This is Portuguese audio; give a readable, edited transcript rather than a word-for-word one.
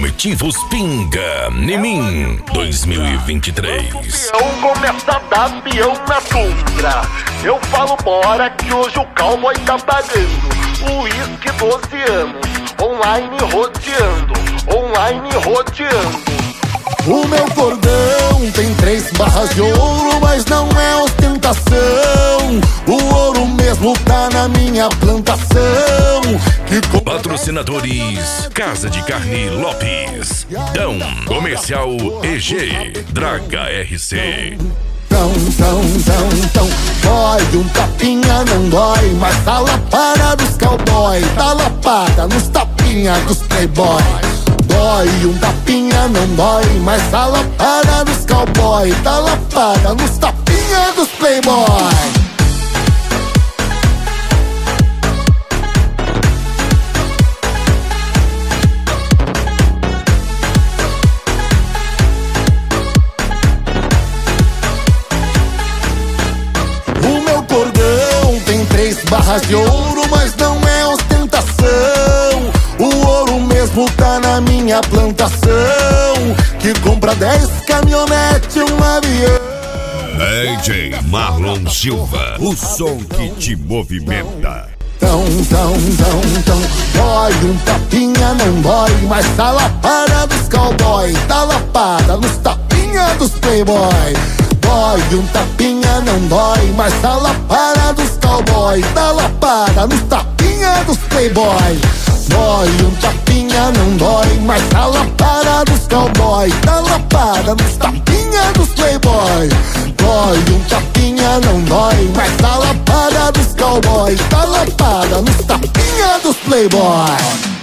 Primitivos Pinga Nemim 2023. Começa a dar peão na tundra. Eu falo bora que hoje o cowboy tá pagando. Uísque 12 anos, online rodeando. O meu cordão tem 3 barras de ouro, mas não é ostentação. O ouro mesmo tá na minha plantação. Patrocinadores: Casa de Carne Lopes, Dão, Comercial EG, Draga RC. Dói um tapinha, não dói, mas tá lapada dos cowboy, tá lapada nos tapinha dos playboy. Dói um tapinha, não dói, mas tá lapada dos cowboy, tá lapada nos tapinha dos playboy. Barras de ouro, mas não é ostentação. O ouro mesmo tá na minha plantação, que compra 10 caminhonetes e um avião. DJ Marlon Silva, o som que te movimenta. Dói um tapinha, não dói, mas tá lapada dos cowboy, tá lapada nos tapinha dos playboy. Dói um tapinha, não dói, mas tá lapada dos cowboy, tá lapada nos tapinha dos playboy. Dói um tapinha, não dói, mas tá lapada dos cowboy, tá lapada nos tapinha dos playboy. Dói um tapinha, não dói, mas tá lapada dos cowboy, tá lapada nos tapinha dos playboy.